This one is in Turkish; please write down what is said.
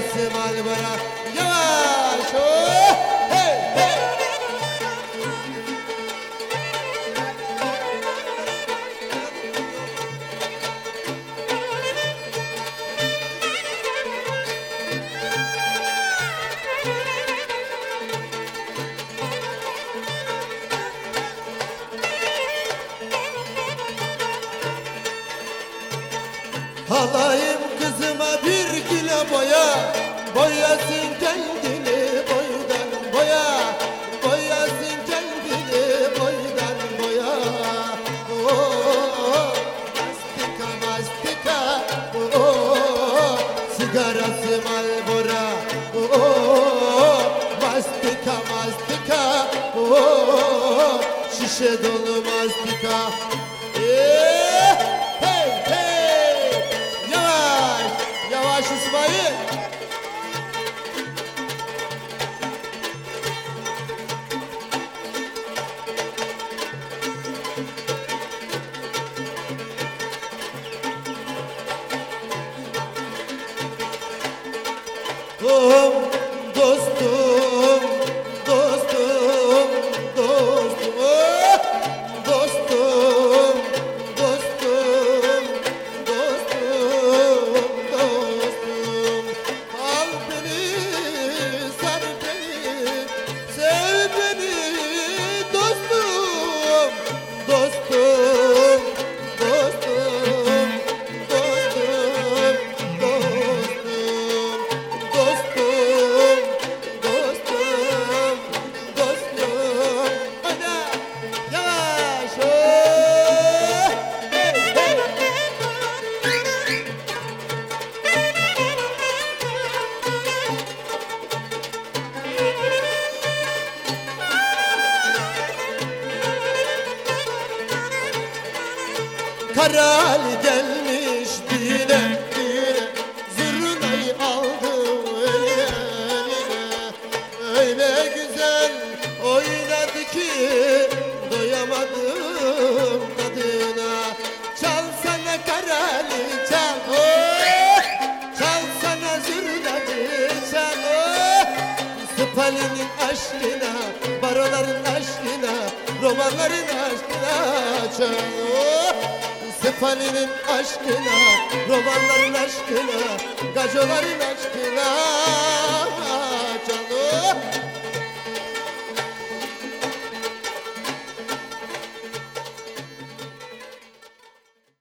sigarası Marlboro. Yavaş, oh, hey, hey. Alayım kızıma bir kilo boya, boyasın kendini boydan boya, boyasın kendini boydan boya. Oh, mastika mastika, oh, sigarası Marlboro. Oh, mastika mastika, oh, şişe dolu mastika. Hey hey, yavaş yavaş İsmail. Dostum, dostum, dostum, dostum, oh! Dostum, dostum, dostum, dostum. Al beni, sar beni, sev beni, dostum, dostum, dostum, dostum, dostum. Dostum, dostum, dostum. Hadi yavaş, oh, hey, hey. Karali gelmiş dile dile, zurnayı aldı eline eline. Öyle güzel oynadı ki doyamadım tadına. Çal sana karali çal, oh! Çal sana zurnacı çal, oh! Spalin'in aşkına, baroların aşkına, romanların aşkına çal, oh! Spalin'in aşkına, romanların aşkına, gacoların aşkına